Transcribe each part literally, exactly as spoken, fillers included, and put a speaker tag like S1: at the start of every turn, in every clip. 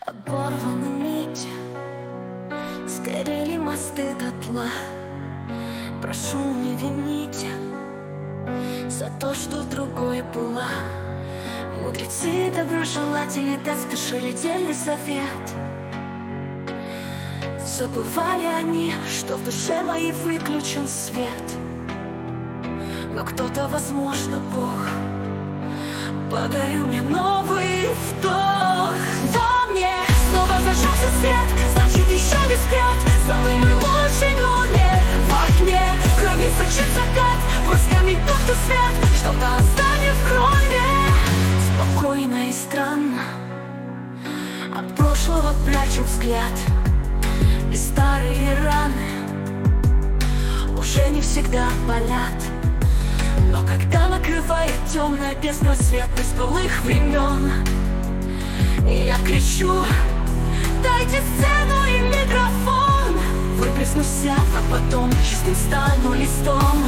S1: Оборваны нити, сгорели мосты дотла. Прошу, не вините за то, что другой была. Мудрецы, доброжелатели, да спешили дельный совет. Забывали они, что в душе моей выключен свет. Но кто-то, возможно, Бог подарил мне новый вдох. Во мне снова зажегся свет, значит, еще не спят. Самый мой лучший номер в окне. Крови сочит закат, брызгами будто свет. Что-то останет в крови. Спокойно и странно от прошлого прячу взгляд. И старые раны уже не всегда болят. Но когда накрывает темная бездна свет из былых времен, и я кричу: дайте сцену и микрофон. Выплеснусь я, а потом чистым стану листом.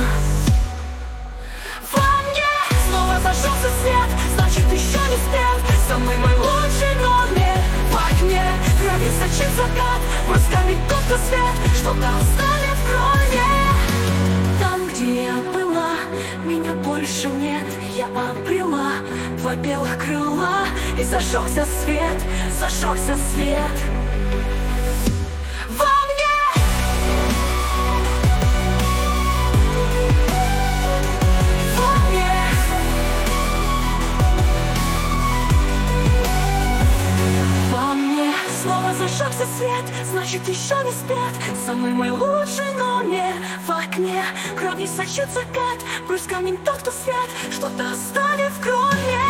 S1: Во мне снова зажегся свет, значит, еще не спят. Самый мой лучший номер в окне. Крови сочит закат, брызгами будто свет. Что-то оставит в крови. Там, где я была, меня больше нет. Я обрела два белых крыла. И зажегся свет, зажегся свет во мне. Во мне. Во мне снова зажегся свет, значит, еще не спят. Самый мой лучший номер в окне. Кровью сочит закат, брызгами тот, кто свет. Что-то оставит в крови.